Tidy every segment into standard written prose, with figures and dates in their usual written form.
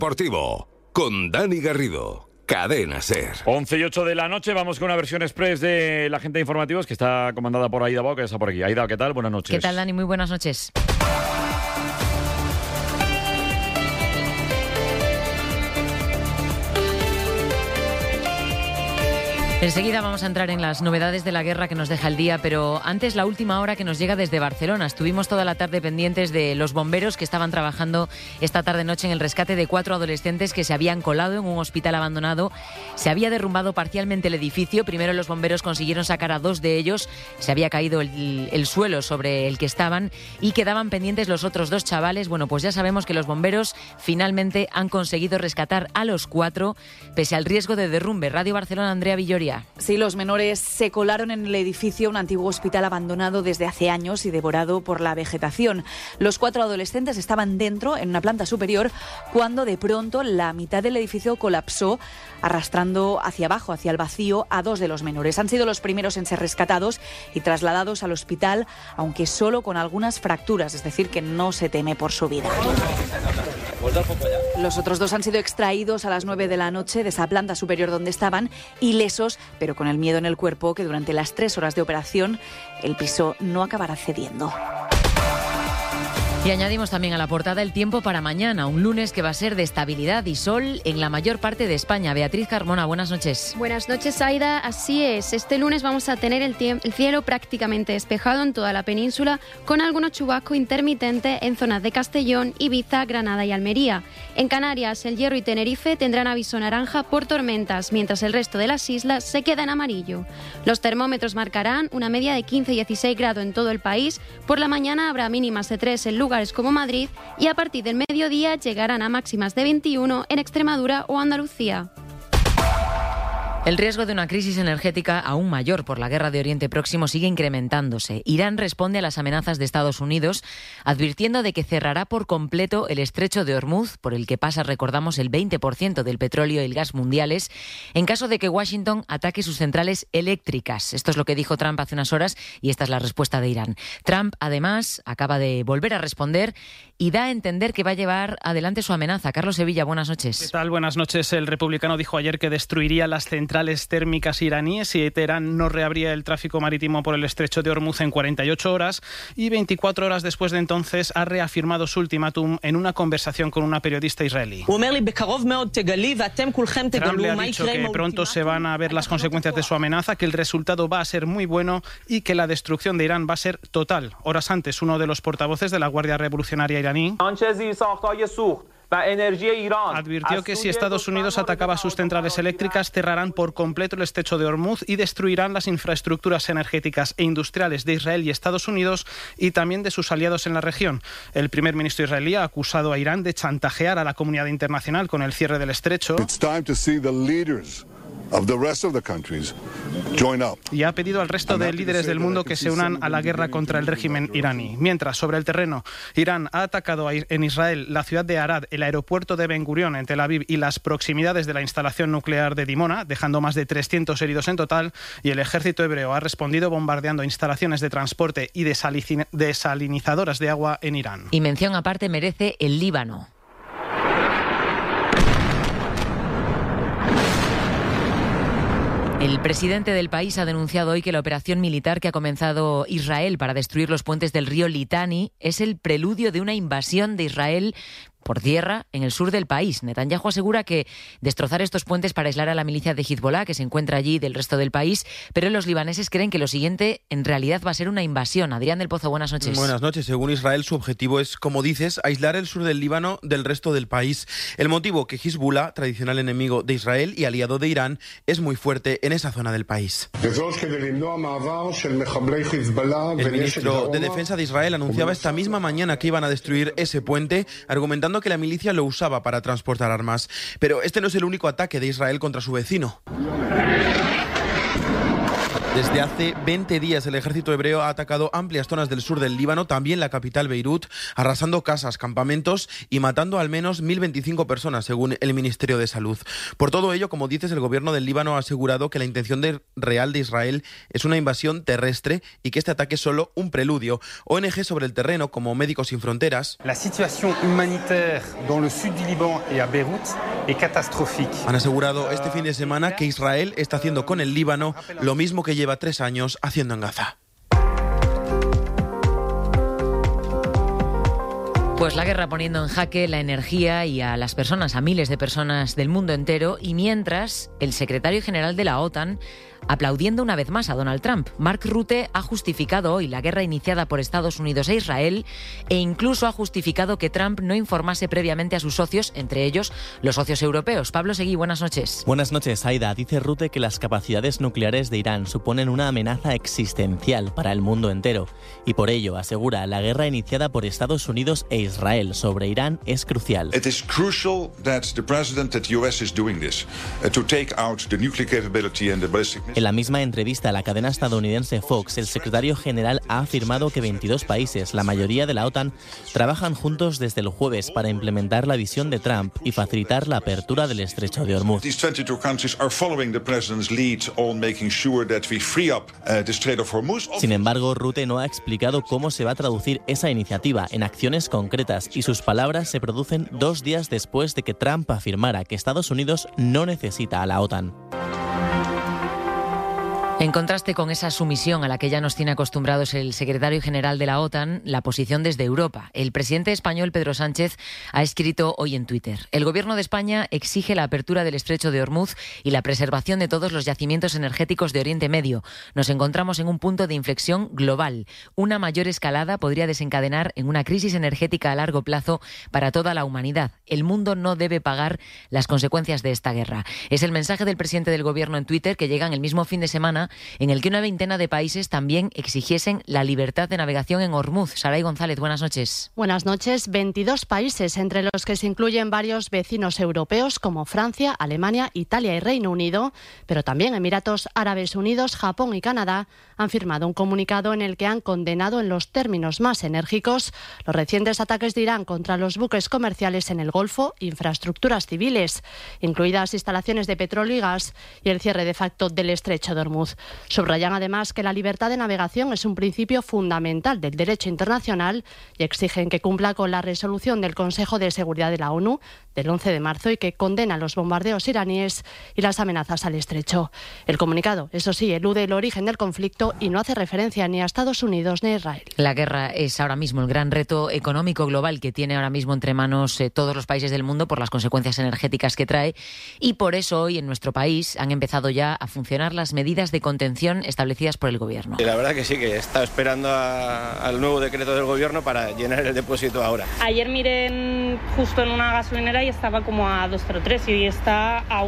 deportivo con Dani Garrido. Cadena SER. 11:08 de la noche, vamos con una versión express de la agenda de informativos que está comandada por Aida Bau, que está por aquí. Aida, ¿qué tal? Buenas noches. ¿Qué tal, Dani? Muy buenas noches. Enseguida vamos a entrar en las novedades de la guerra que nos deja el día, pero antes la última hora que nos llega desde Barcelona. Estuvimos toda la tarde pendientes de los bomberos que estaban trabajando esta tarde-noche en el rescate de 4 adolescentes que se habían colado en un hospital abandonado. Se había derrumbado parcialmente el edificio. Primero los bomberos consiguieron sacar a 2 de ellos. Se había caído el suelo sobre el que estaban y quedaban pendientes los otros 2 chavales. Bueno, pues ya sabemos que los bomberos finalmente han conseguido rescatar a los 4, pese al riesgo de derrumbe. Radio Barcelona, Andrea Villoria. Sí, los menores se colaron en el edificio, un antiguo hospital abandonado desde hace años y devorado por la vegetación. Los 4 adolescentes estaban dentro, en una planta superior, cuando de pronto la mitad del edificio colapsó, arrastrando hacia abajo, hacia el vacío, a 2 de los menores. Han sido los primeros en ser rescatados y trasladados al hospital, aunque solo con algunas fracturas, es decir, que no se teme por su vida. Los otros 2 han sido extraídos a las 9 de la noche de esa planta superior donde estaban, ilesos, pero con el miedo en el cuerpo que durante las 3 horas de operación el piso no acabará cediendo. Y añadimos también a la portada el tiempo para mañana, un lunes que va a ser de estabilidad y sol en la mayor parte de España. Beatriz Carmona, buenas noches. Buenas noches, Aida. Así es, este lunes vamos a tener el cielo prácticamente despejado en toda la península, con algunos chubascos intermitentes en zonas de Castellón, Ibiza, Granada y Almería. En Canarias, El Hierro y Tenerife tendrán aviso naranja por tormentas, mientras el resto de las islas se queda en amarillo. Los termómetros marcarán una media de 15 y 16 grados en todo el país. Por la mañana habrá mínimas de 3 en lugares como Madrid y a partir del mediodía llegarán a máximas de 21 en Extremadura o Andalucía. El riesgo de una crisis energética aún mayor por la guerra de Oriente Próximo sigue incrementándose. Irán responde a las amenazas de Estados Unidos, advirtiendo de que cerrará por completo el estrecho de Hormuz, por el que pasa, recordamos, el 20% del petróleo y el gas mundiales, en caso de que Washington ataque sus centrales eléctricas. Esto es lo que dijo Trump hace unas horas y esta es la respuesta de Irán. Trump, además, acaba de volver a responder y da a entender que va a llevar adelante su amenaza. Carlos Sevilla, buenas noches. ¿Qué tal? Buenas noches. El republicano dijo ayer que destruiría las centrales térmicas iraníes si Teherán no reabría el tráfico marítimo por el estrecho de Hormuz en 48 horas y 24 horas después de entonces ha reafirmado su ultimátum en una conversación con una periodista israelí. Trump le ha dicho que pronto se van a ver las consecuencias de su amenaza, que el resultado va a ser muy bueno y que la destrucción de Irán va a ser total. Horas antes, uno de los portavoces de la Guardia Revolucionaria iraní advirtió que si Estados Unidos atacaba sus centrales eléctricas, cerrarán por completo el estrecho de Hormuz y destruirán las infraestructuras energéticas e industriales de Israel y Estados Unidos y también de sus aliados en la región. El primer ministro israelí ha acusado a Irán de chantajear a la comunidad internacional con el cierre del estrecho y ha pedido al resto de líderes del mundo que se unan a la guerra contra el régimen iraní. Mientras, sobre el terreno, Irán ha atacado en Israel la ciudad de Arad, el aeropuerto de Ben Gurión en Tel Aviv y las proximidades de la instalación nuclear de Dimona, dejando más de 300 heridos en total, y el ejército hebreo ha respondido bombardeando instalaciones de transporte y desalinizadoras de agua en Irán. Y mención aparte merece el Líbano. El presidente del país ha denunciado hoy que la operación militar que ha comenzado Israel para destruir los puentes del río Litani es el preludio de una invasión de Israel por tierra en el sur del país. Netanyahu asegura que destrozar estos puentes para aislar a la milicia de Hezbollah, que se encuentra allí, del resto del país, pero los libaneses creen que lo siguiente en realidad va a ser una invasión. Adrián del Pozo, buenas noches. Buenas noches. Según Israel, su objetivo es, como dices, aislar el sur del Líbano del resto del país. El motivo, que Hezbollah, tradicional enemigo de Israel y aliado de Irán, es muy fuerte en esa zona del país. El ministro de Defensa de Israel anunciaba esta misma mañana que iban a destruir ese puente, argumentando que la milicia lo usaba para transportar armas. Pero este no es el único ataque de Israel contra su vecino. Desde hace 20 días el ejército hebreo ha atacado amplias zonas del sur del Líbano, también la capital Beirut, arrasando casas, campamentos y matando al menos 1.025 personas, según el Ministerio de Salud. Por todo ello, como dices, el gobierno del Líbano ha asegurado que la intención real de Israel es una invasión terrestre y que este ataque es solo un preludio. ONG sobre el terreno, como Médicos Sin Fronteras, la situación humanitaire dans le sud du Liban et à Beirut est catastrophique. Han asegurado este fin de semana que Israel está haciendo con el Líbano lo mismo que lleva 3 años haciendo en Gaza. Pues la guerra poniendo en jaque la energía y a las personas, a miles de personas del mundo entero, y mientras el secretario general de la OTAN aplaudiendo una vez más a Donald Trump. Mark Rutte ha justificado hoy la guerra iniciada por Estados Unidos e Israel e incluso ha justificado que Trump no informase previamente a sus socios, entre ellos los socios europeos. Pablo Seguí, buenas noches. Buenas noches, Aida. Dice Rutte que las capacidades nucleares de Irán suponen una amenaza existencial para el mundo entero y por ello asegura la guerra iniciada por Estados Unidos e Israel sobre Irán es crucial. It is crucial that the president that the US is doing this to take out the nuclear capability and the ballistic. En la misma entrevista a la cadena estadounidense Fox, el secretario general ha afirmado que 22 países, la mayoría de la OTAN, trabajan juntos desde el jueves para implementar la visión de Trump y facilitar la apertura del estrecho de Hormuz. These 22 countries are following the president's lead on making sure that we free up the Strait of Hormuz. Sin embargo, Rutte no ha explicado cómo se va a traducir esa iniciativa en acciones concretas y sus palabras se producen 2 días después de que Trump afirmara que Estados Unidos no necesita a la OTAN. En contraste con esa sumisión a la que ya nos tiene acostumbrados el secretario general de la OTAN, la posición desde Europa. El presidente español Pedro Sánchez ha escrito hoy en Twitter: el gobierno de España exige la apertura del estrecho de Hormuz y la preservación de todos los yacimientos energéticos de Oriente Medio. Nos encontramos en un punto de inflexión global. Una mayor escalada podría desencadenar en una crisis energética a largo plazo para toda la humanidad. El mundo no debe pagar las consecuencias de esta guerra. Es el mensaje del presidente del gobierno en Twitter, que llega en el mismo fin de semana en el que una veintena de países también exigiesen la libertad de navegación en Hormuz. Saray González, buenas noches. Buenas noches. 22 países, entre los que se incluyen varios vecinos europeos como Francia, Alemania, Italia y Reino Unido, pero también Emiratos Árabes Unidos, Japón y Canadá, han firmado un comunicado en el que han condenado en los términos más enérgicos los recientes ataques de Irán contra los buques comerciales en el Golfo, infraestructuras civiles, incluidas instalaciones de petróleo y gas, y el cierre de facto del estrecho de Hormuz. Subrayan además que la libertad de navegación es un principio fundamental del derecho internacional y exigen que cumpla con la resolución del Consejo de Seguridad de la ONU del 11 de marzo y que condena los bombardeos iraníes y las amenazas al estrecho. El comunicado, eso sí, elude el origen del conflicto y no hace referencia ni a Estados Unidos ni a Israel. La guerra es ahora mismo el gran reto económico global que tiene ahora mismo entre manos todos los países del mundo por las consecuencias energéticas que trae, y por eso hoy en nuestro país han empezado ya a funcionar las medidas de contención establecidas por el gobierno. La verdad que sí, que he estado esperando al nuevo decreto del gobierno para llenar el depósito ahora. Ayer miré justo en una gasolinera y estaba como a 2,03 y hoy está a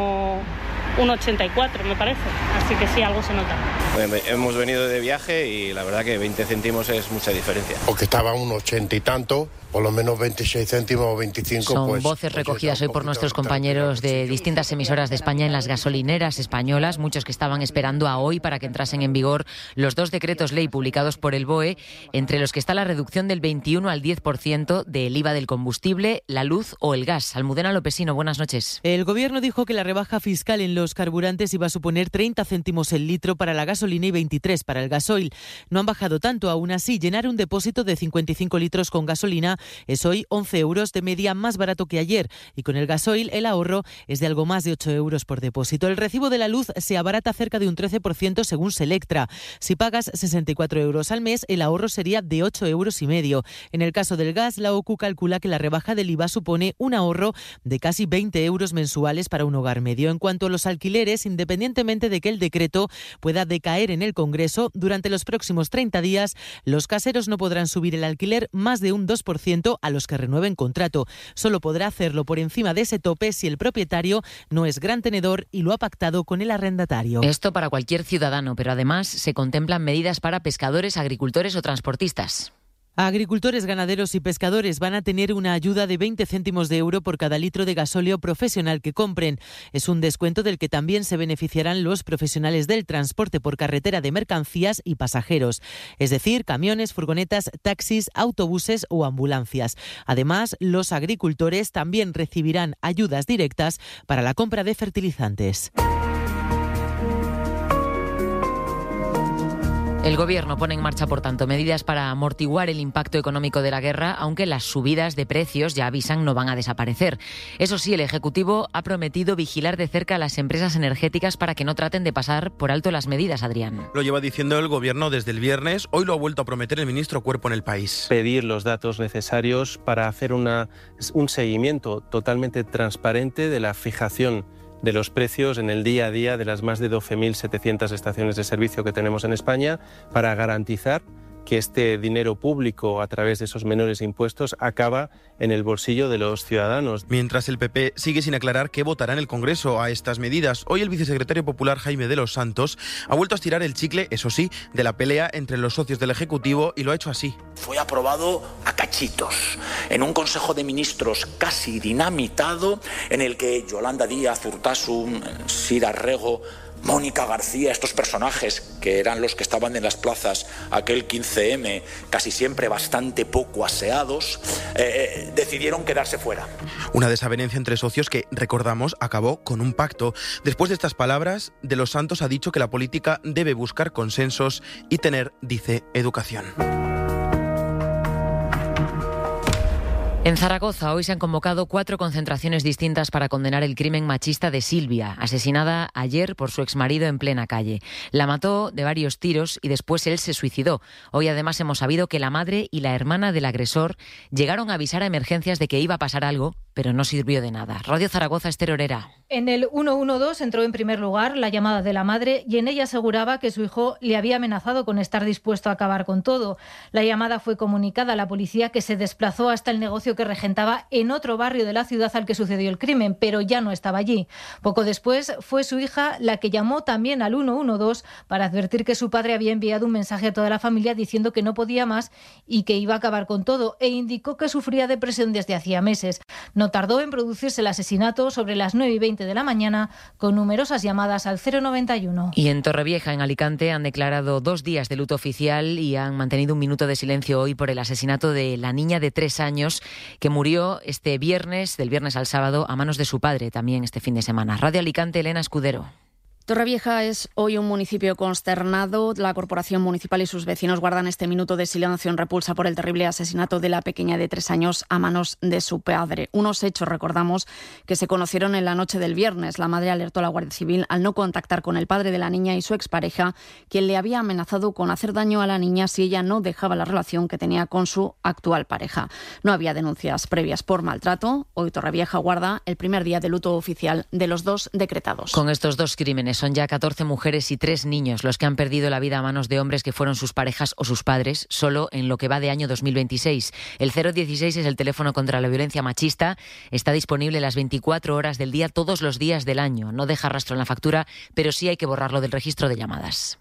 1,84 me parece, así que sí, algo se nota. Bueno, hemos venido de viaje y la verdad que 20 céntimos es mucha diferencia. Porque estaba a 1,80 y tanto, por lo menos 26 céntimos o 25. Son voces recogidas hoy por nuestros compañeros de distintas emisoras de España en las gasolineras españolas, muchos que estaban esperando a hoy para que entrasen en vigor los 2 decretos ley publicados por el BOE, entre los que está la reducción del 21 al 10% del IVA del combustible, la luz o el gas. Almudena Lopesino, buenas noches. El gobierno dijo que la rebaja fiscal en los carburantes iba a suponer 30 céntimos el litro para la gasolina y 23 para el gasoil. No han bajado tanto, aún así, llenar un depósito de 55 litros con gasolina es hoy 11 euros de media más barato que ayer, y con el gasoil el ahorro es de algo más de 8 euros por depósito. El recibo de la luz se abarata cerca de un 13% según Selectra. Si pagas 64 euros al mes, el ahorro sería de 8,5 euros. En el caso del gas, la OCU calcula que la rebaja del IVA supone un ahorro de casi 20 euros mensuales para un hogar medio. En cuanto a los alquileres, independientemente de que el decreto pueda decaer en el Congreso, durante los próximos 30 días, los caseros no podrán subir el alquiler más de un 2% a los que renueven contrato. Solo podrá hacerlo por encima de ese tope si el propietario no es gran tenedor y lo ha pactado con el arrendatario. Esto para cualquier ciudadano, pero además se contemplan medidas para pescadores, agricultores o transportistas. Agricultores, ganaderos y pescadores van a tener una ayuda de 20 céntimos de euro por cada litro de gasóleo profesional que compren. Es un descuento del que también se beneficiarán los profesionales del transporte por carretera de mercancías y pasajeros, es decir, camiones, furgonetas, taxis, autobuses o ambulancias. Además, los agricultores también recibirán ayudas directas para la compra de fertilizantes. El Gobierno pone en marcha, por tanto, medidas para amortiguar el impacto económico de la guerra, aunque las subidas de precios, ya avisan, no van a desaparecer. Eso sí, el Ejecutivo ha prometido vigilar de cerca a las empresas energéticas para que no traten de pasar por alto las medidas, Adrián. Lo lleva diciendo el Gobierno desde el viernes. Hoy lo ha vuelto a prometer el ministro Cuerpo en El País. Pedir los datos necesarios para hacer un seguimiento totalmente transparente de la fijación de los precios en el día a día de las más de 12.700 estaciones de servicio que tenemos en España, para garantizar que este dinero público a través de esos menores impuestos acaba en el bolsillo de los ciudadanos. Mientras el PP sigue sin aclarar qué votará en el Congreso a estas medidas, hoy el vicesecretario popular Jaime de los Santos ha vuelto a estirar el chicle, eso sí, de la pelea entre los socios del Ejecutivo, y lo ha hecho así. Fue aprobado a cachitos, en un Consejo de Ministros casi dinamitado, en el que Yolanda Díaz, Urtasun, Sira Rego, Mónica García, estos personajes que eran los que estaban en las plazas aquel 15M, casi siempre bastante poco aseados, decidieron quedarse fuera. Una desavenencia entre socios que, recordamos, acabó con un pacto. Después de estas palabras, De los Santos ha dicho que la política debe buscar consensos y tener, dice, educación. En Zaragoza hoy se han convocado 4 concentraciones distintas para condenar el crimen machista de Silvia, asesinada ayer por su exmarido en plena calle. La mató de varios tiros y después él se suicidó. Hoy además hemos sabido que la madre y la hermana del agresor llegaron a avisar a emergencias de que iba a pasar algo, pero no sirvió de nada. Radio Zaragoza, Esther Orera. En el 112 entró en primer lugar la llamada de la madre y en ella aseguraba que su hijo le había amenazado con estar dispuesto a acabar con todo. La llamada fue comunicada a la policía, que se desplazó hasta el negocio que regentaba en otro barrio de la ciudad al que sucedió el crimen, pero ya no estaba allí. Poco después fue su hija la que llamó también al 112 para advertir que su padre había enviado un mensaje a toda la familia diciendo que no podía más y que iba a acabar con todo, e indicó que sufría depresión desde hacía meses. No tardó en producirse el asesinato sobre las 9:20 de la mañana, con numerosas llamadas al 091. Y en Torrevieja, en Alicante, han declarado 2 días de luto oficial y han mantenido un minuto de silencio hoy por el asesinato de la niña de 3 años que murió este viernes, del viernes al sábado, a manos de su padre, también este fin de semana. Radio Alicante, Elena Escudero. Torrevieja es hoy un municipio consternado. La Corporación Municipal y sus vecinos guardan este minuto de silencio en repulsa por el terrible asesinato de la pequeña de 3 años a manos de su padre. Unos hechos, recordamos, que se conocieron en la noche del viernes. La madre alertó a la Guardia Civil al no contactar con el padre de la niña y su expareja, quien le había amenazado con hacer daño a la niña si ella no dejaba la relación que tenía con su actual pareja. No había denuncias previas por maltrato. Hoy Torrevieja guarda el primer día de luto oficial de los 2 decretados. Con estos 2 crímenes son ya 14 mujeres y 3 niños los que han perdido la vida a manos de hombres que fueron sus parejas o sus padres solo en lo que va de año 2026. El 016 es el teléfono contra la violencia machista. Está disponible las 24 horas del día, todos los días del año. No deja rastro en la factura, pero sí hay que borrarlo del registro de llamadas.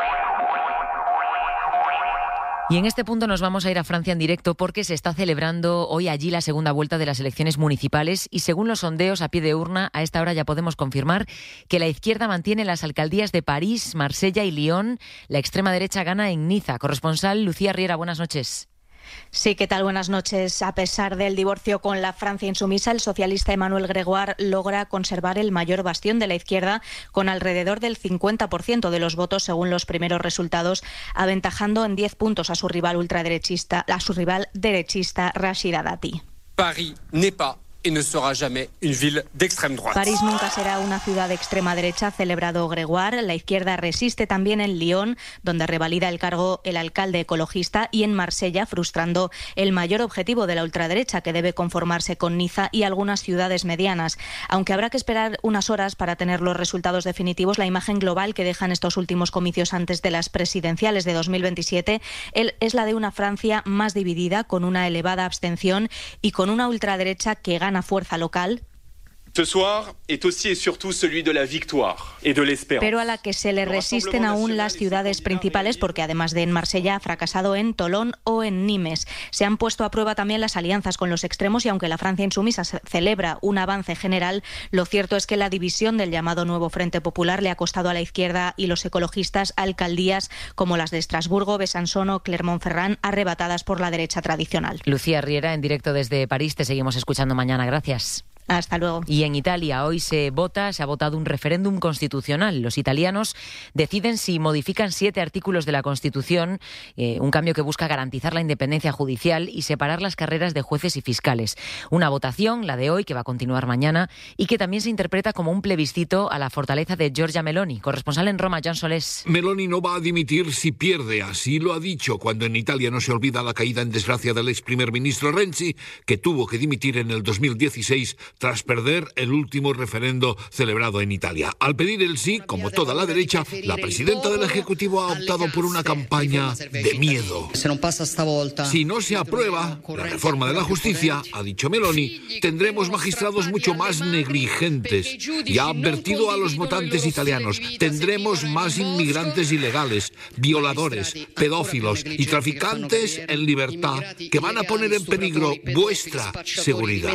Y en este punto nos vamos a ir a Francia en directo porque se está celebrando hoy allí la segunda vuelta de las elecciones municipales y según los sondeos a pie de urna, a esta hora ya podemos confirmar que la izquierda mantiene las alcaldías de París, Marsella y Lyon. La extrema derecha gana en Niza. Corresponsal Lucía Riera, buenas noches. Sí, ¿qué tal? Buenas noches. A pesar del divorcio con la Francia insumisa, el socialista Emmanuel Grégoire logra conservar el mayor bastión de la izquierda con alrededor del 50% de los votos según los primeros resultados, aventajando en 10 puntos a su rival ultraderechista, derechista Rachida Dati. París n'est pas et ne sera jamais une ville d'extrême droite. París nunca será una ciudad de extrema derecha, ha celebrado Grégoire. La izquierda resiste también en Lyon, donde revalida el cargo el alcalde ecologista, y en Marsella, frustrando el mayor objetivo de la ultraderecha, que debe conformarse con Niza y algunas ciudades medianas. Aunque habrá que esperar unas horas para tener los resultados definitivos, la imagen global que dejan estos últimos comicios antes de las presidenciales de 2027 es la de una Francia más dividida, con una elevada abstención y con una ultraderecha que gana fuerza local, Ce soir est aussi et surtout celui de la victoire et de l'espérance. Pero a la que se le resisten aún las ciudades principales, porque además de en Marsella ha fracasado en Tolón o en Nimes. Se han puesto a prueba también las alianzas con los extremos y aunque la Francia insumisa celebra un avance general, lo cierto es que la división del llamado Nuevo Frente Popular le ha costado a la izquierda y los ecologistas alcaldías como las de Estrasburgo, Besançon o Clermont-Ferrand, arrebatadas por la derecha tradicional. Lucía Riera, en directo desde París, te seguimos escuchando mañana. Gracias. Hasta luego. Y en Italia hoy se ha votado un referéndum constitucional. Los italianos deciden si modifican 7 artículos de la Constitución, un cambio que busca garantizar la independencia judicial y separar las carreras de jueces y fiscales. Una votación, la de hoy, que va a continuar mañana y que también se interpreta como un plebiscito a la fortaleza de Giorgia Meloni. Corresponsal en Roma, Jan Solés. Meloni no va a dimitir si pierde, así lo ha dicho, cuando en Italia no se olvida la caída en desgracia del ex primer ministro Renzi, que tuvo que dimitir en el 2016 tras perder el último referendo celebrado en Italia. Al pedir el sí, como toda la derecha, la presidenta del Ejecutivo ha optado por una campaña de miedo. Si no se aprueba la reforma de la justicia, ha dicho Meloni, tendremos magistrados mucho más negligentes. Y ha advertido a los votantes italianos, tendremos más inmigrantes ilegales, violadores, pedófilos y traficantes en libertad que van a poner en peligro vuestra seguridad.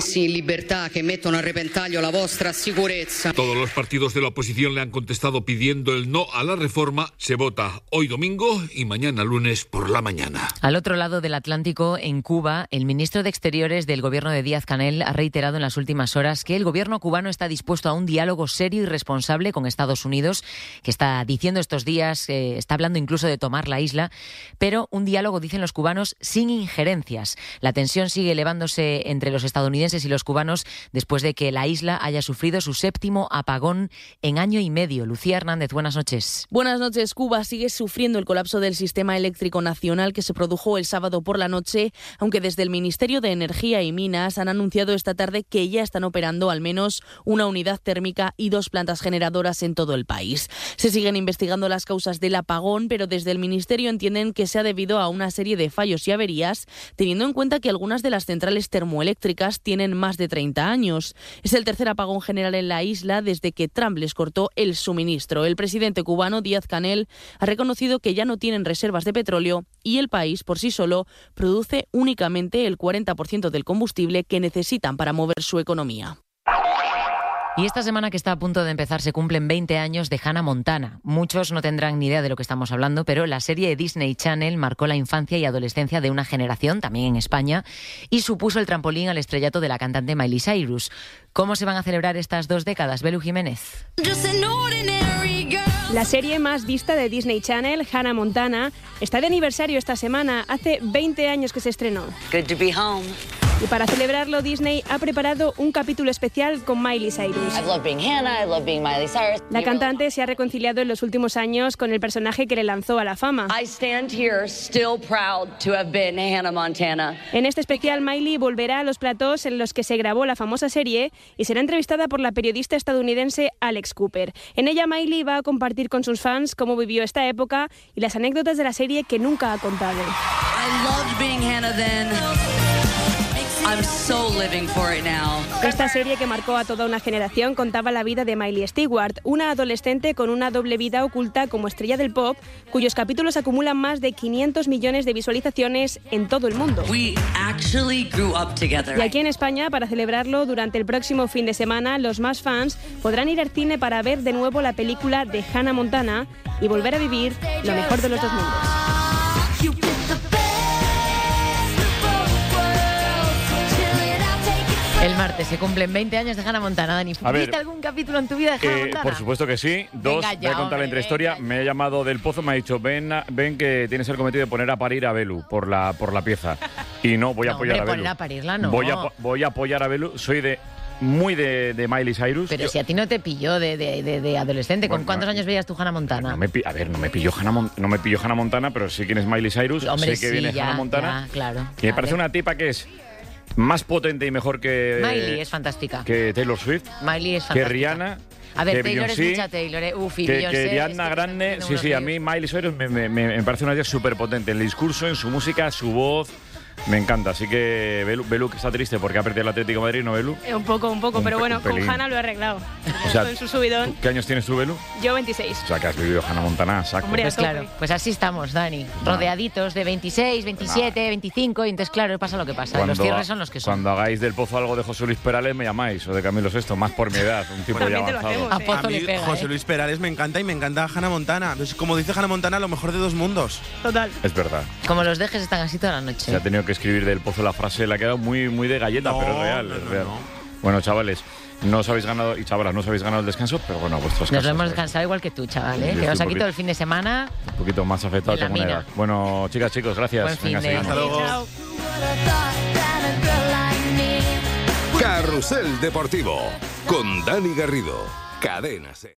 Todos los partidos de la oposición le han contestado pidiendo el no a la reforma. Se vota hoy domingo y mañana lunes por la mañana. Al otro lado del Atlántico, en Cuba, el ministro de Exteriores del gobierno de Díaz-Canel ha reiterado en las últimas horas que el gobierno cubano está dispuesto a un diálogo serio y responsable con Estados Unidos, que está diciendo estos días, está hablando incluso de tomar la isla, pero un diálogo, dicen los cubanos, sin injerencias. La tensión sigue elevándose entre los estadounidenses y los cubanos después de que la isla haya sufrido su 7º apagón en año y medio. Lucía Hernández, buenas noches. Buenas noches. Cuba sigue sufriendo el colapso del sistema eléctrico nacional que se produjo el sábado por la noche, aunque desde el Ministerio de Energía y Minas han anunciado esta tarde que ya están operando al menos una unidad térmica y 2 plantas generadoras en todo el país. Se siguen investigando las causas del apagón, pero desde el Ministerio entienden que se ha debido a una serie de fallos y averías, teniendo en cuenta que algunas de las centrales termoeléctricas tienen más de 30 años. Es el tercer apagón general en la isla desde que Trump les cortó el suministro. El presidente cubano, Díaz-Canel, ha reconocido que ya no tienen reservas de petróleo y el país, por sí solo, produce únicamente el 40% del combustible que necesitan para mover su economía. Y esta semana que está a punto de empezar se cumplen 20 años de Hannah Montana. Muchos no tendrán ni idea de lo que estamos hablando, pero la serie de Disney Channel marcó la infancia y adolescencia de una generación, también en España, y supuso el trampolín al estrellato de la cantante Miley Cyrus. ¿Cómo se van a celebrar estas 2 décadas, Belu Jiménez? La serie más vista de Disney Channel, Hannah Montana, está de aniversario esta semana. Hace 20 años que se estrenó. Good to be home. Y para celebrarlo, Disney ha preparado un capítulo especial con Miley Cyrus. I love being Hannah, I love being Miley Cyrus. La cantante se ha reconciliado en los últimos años con el personaje que le lanzó a la fama. I stand here still proud to have been Hannah Montana. En este especial, Miley volverá a los platós en los que se grabó la famosa serie y será entrevistada por la periodista estadounidense Alex Cooper. En ella, Miley va a compartir con sus fans cómo vivió esta época y las anécdotas de la serie que nunca ha contado. I loved being Hannah then. I'm so living for it now. Esta serie que marcó a toda una generación contaba la vida de Miley Stewart, una adolescente con una doble vida oculta como estrella del pop, cuyos capítulos acumulan más de 500 millones de visualizaciones en todo el mundo. We actually grew up together. Y aquí en España, para celebrarlo, durante el próximo fin de semana, los más fans podrán ir al cine para ver de nuevo la película de Hannah Montana y volver a vivir lo mejor de los 2 mundos. El martes se cumplen 20 años de Hannah Montana. Dani, ¿viste algún capítulo en tu vida de Hannah Montana? Por supuesto que sí. 2, venga ya, voy a contar la intrahistoria. Me ha llamado del Pozo, me ha dicho, ven que tienes el cometido de poner a parir a Belu por la pieza. Y no, voy a apoyar a Belu. Ponla a parirla, no. Voy a apoyar a Belu. Soy muy de Miley Cyrus. Pero si a ti no te pilló de adolescente, ¿con cuántos años veías tú Hannah Montana? No me pilló Hannah Montana, pero sí quién es Miley Cyrus. Hombre, sé que viene Hannah Montana. Ya, claro. Y me parece una tipa que es más potente y mejor que... Miley es fantástica. Que Taylor Swift. Miley es fantástica. Que Rihanna. A ver, que Taylor Beyoncé, es mucha Taylor, y que Beyoncé, Rihanna Grande. Sí, a mí Miley Cyrus me parece una tía súper potente. En el discurso, en su música, su voz. Me encanta, así que Belu que está triste porque ha perdido el Atlético de Madrid, ¿no, Belu? Un poco, pero bueno, con Hannah lo he arreglado. O sea, en su subidón. ¿Qué años tienes tú, Belu? Yo 26. O sea, que has vivido Hannah Montana, saco. Hombre, Pues claro, pues así estamos, Dani. Rodeaditos de 26, 27, 25, y entonces, claro, pasa lo que pasa. Los cierres son los que son. Cuando hagáis del Pozo algo de José Luis Perales, me llamáis, o de Camilo VI, más por mi edad, un tipo ya avanzado. A Pozo le pega, José Luis Perales me encanta y me encanta Hannah Montana. Pues, como dice Hannah Montana, lo mejor de dos mundos. Total. Es verdad. Como los dejes están así toda la noche. Se ha tenido que escribir del Pozo la frase, le ha quedado muy de galleta, pero es real, es real. Bueno, chavales, no os habéis ganado, y chavalas, no os habéis ganado el descanso, pero bueno, vuestros Nos lo hemos descansado igual que tú, chaval, ¿eh? Que os ha quitado el fin de semana. Un poquito más afectado en la tengo una mina. edad. Bueno, chicas, chicos, gracias. Buen fin de. seguimos. Hasta luego. Carrusel Deportivo con Dani Garrido. Cadena SER.